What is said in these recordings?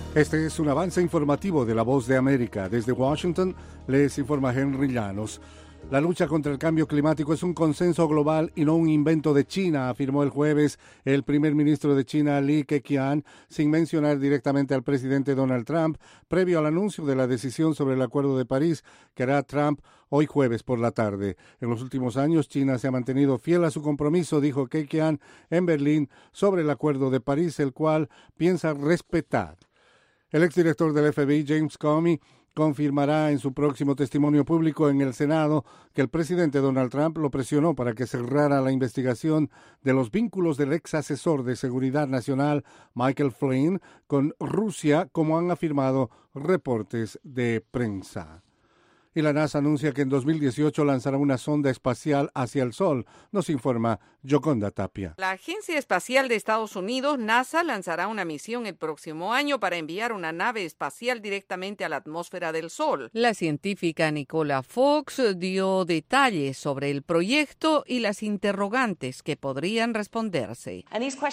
Este es un avance informativo de La Voz de América. Desde Washington les informa Henry Llanos. La lucha contra el cambio climático es un consenso global y no un invento de China, afirmó el jueves el primer ministro de China, Li Keqiang, sin mencionar directamente al presidente Donald Trump, previo al anuncio de la decisión sobre el Acuerdo de París que hará Trump hoy jueves por la tarde. En los últimos años, China se ha mantenido fiel a su compromiso, dijo Keqiang en Berlín, sobre el Acuerdo de París, el cual piensa respetar. El exdirector del FBI, James Comey, confirmará en su próximo testimonio público en el Senado que el presidente Donald Trump lo presionó para que cerrara la investigación de los vínculos del ex asesor de seguridad nacional Michael Flynn con Rusia, como han afirmado reportes de prensa. Y la NASA anuncia que en 2018 lanzará una sonda espacial hacia el Sol, nos informa Yoconda Tapia. La Agencia Espacial de Estados Unidos, NASA, lanzará una misión el próximo año para enviar una nave espacial directamente a la atmósfera del Sol. La científica Nicola Fox dio detalles sobre el proyecto y las interrogantes que podrían responderse.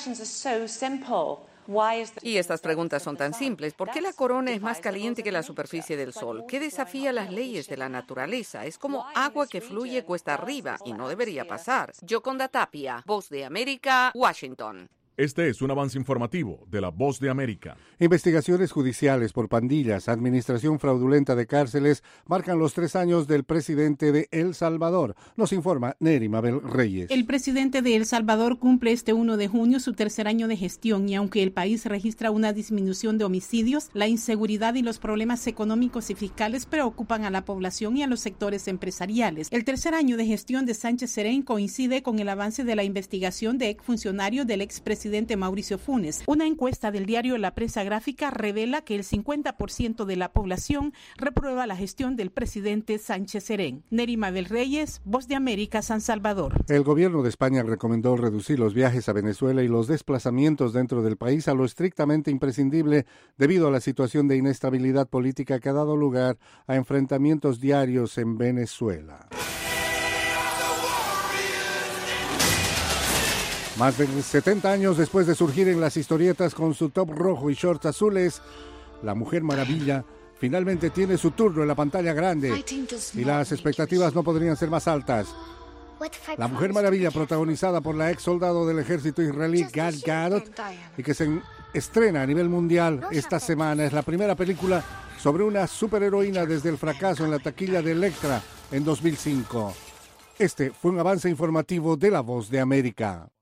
Y estas preguntas son tan simples. ¿Por qué la corona es más caliente que la superficie del Sol? ¿Qué desafía las leyes de la naturaleza? Es como agua que fluye cuesta arriba y no debería pasar. Yoconda Tapia, Voz de América, Washington. Este es un avance informativo de La Voz de América. Investigaciones judiciales por pandillas, administración fraudulenta de cárceles, marcan los 3 años del presidente de El Salvador. Nos informa Neri Mabel Reyes. El presidente de El Salvador cumple este 1 de junio su 3er año de gestión y aunque el país registra una disminución de homicidios, la inseguridad y los problemas económicos y fiscales preocupan a la población y a los sectores empresariales. El 3er año de gestión de Sánchez Serén coincide con el avance de la investigación de exfuncionarios del expresidente Mauricio Funes. Una encuesta del diario La Prensa Gráfica revela que el 50% de la población reprueba la gestión del presidente Sánchez Serén. Neri Mabel Reyes, Voz de América, San Salvador. El gobierno de España recomendó reducir los viajes a Venezuela y los desplazamientos dentro del país a lo estrictamente imprescindible debido a la situación de inestabilidad política que ha dado lugar a enfrentamientos diarios en Venezuela. Más de 70 años después de surgir en las historietas con su top rojo y shorts azules, la Mujer Maravilla finalmente tiene su turno en la pantalla grande y las expectativas no podrían ser más altas. La Mujer Maravilla, protagonizada por la ex soldado del ejército israelí Gal Gadot y que se estrena a nivel mundial esta semana, es la primera película sobre una superheroína desde el fracaso en la taquilla de Elektra en 2005. Este fue un avance informativo de La Voz de América.